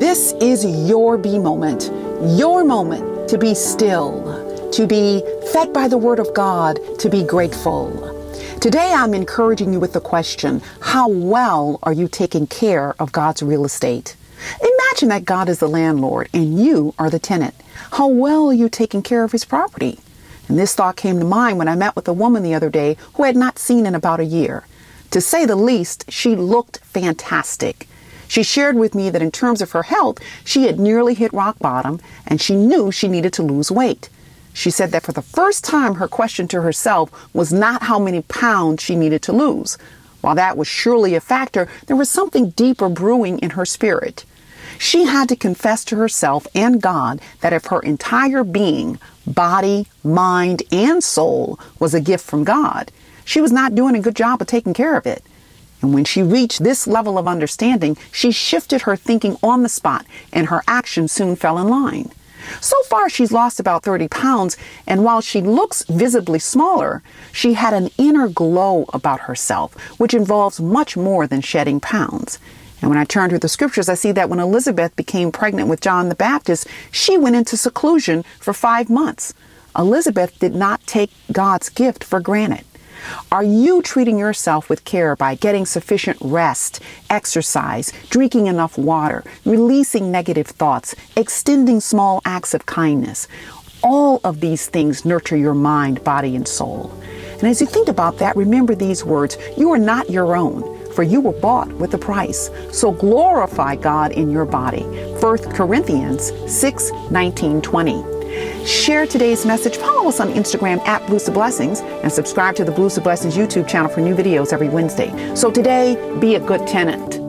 This is your moment to be still, to be fed by the Word of God, to be grateful. Today, I'm encouraging you with the question, how well are you taking care of God's real estate? Imagine that God is the landlord and you are the tenant. How well are you taking care of his property? And this thought came to mind when I met with a woman the other day who I had not seen in about a year. To say the least, she looked fantastic. She shared with me that in terms of her health, she had nearly hit rock bottom and she knew she needed to lose weight. She said that for the first time, her question to herself was not how many pounds she needed to lose. While that was surely a factor, there was something deeper brewing in her spirit. She had to confess to herself and God that if her entire being, body, mind, and soul was a gift from God, she was not doing a good job of taking care of it. And when she reached this level of understanding, she shifted her thinking on the spot, and her actions soon fell in line. So far, she's lost about 30 pounds, and while she looks visibly smaller, she had an inner glow about herself, which involves much more than shedding pounds. And when I turn to the scriptures, I see that when Elizabeth became pregnant with John the Baptist, she went into seclusion for 5 months. Elizabeth did not take God's gift for granted. Are you treating yourself with care by getting sufficient rest, exercise, drinking enough water, releasing negative thoughts, extending small acts of kindness? All of these things nurture your mind, body, and soul. And as you think about that, remember these words: you are not your own, for you were bought with a price. So glorify God in your body. 1 Corinthians 6:19-20. Share today's message. Follow us on Instagram at Blues to Blessings and subscribe to the Blues to Blessings YouTube channel for new videos every Wednesday. So today, be a good tenant.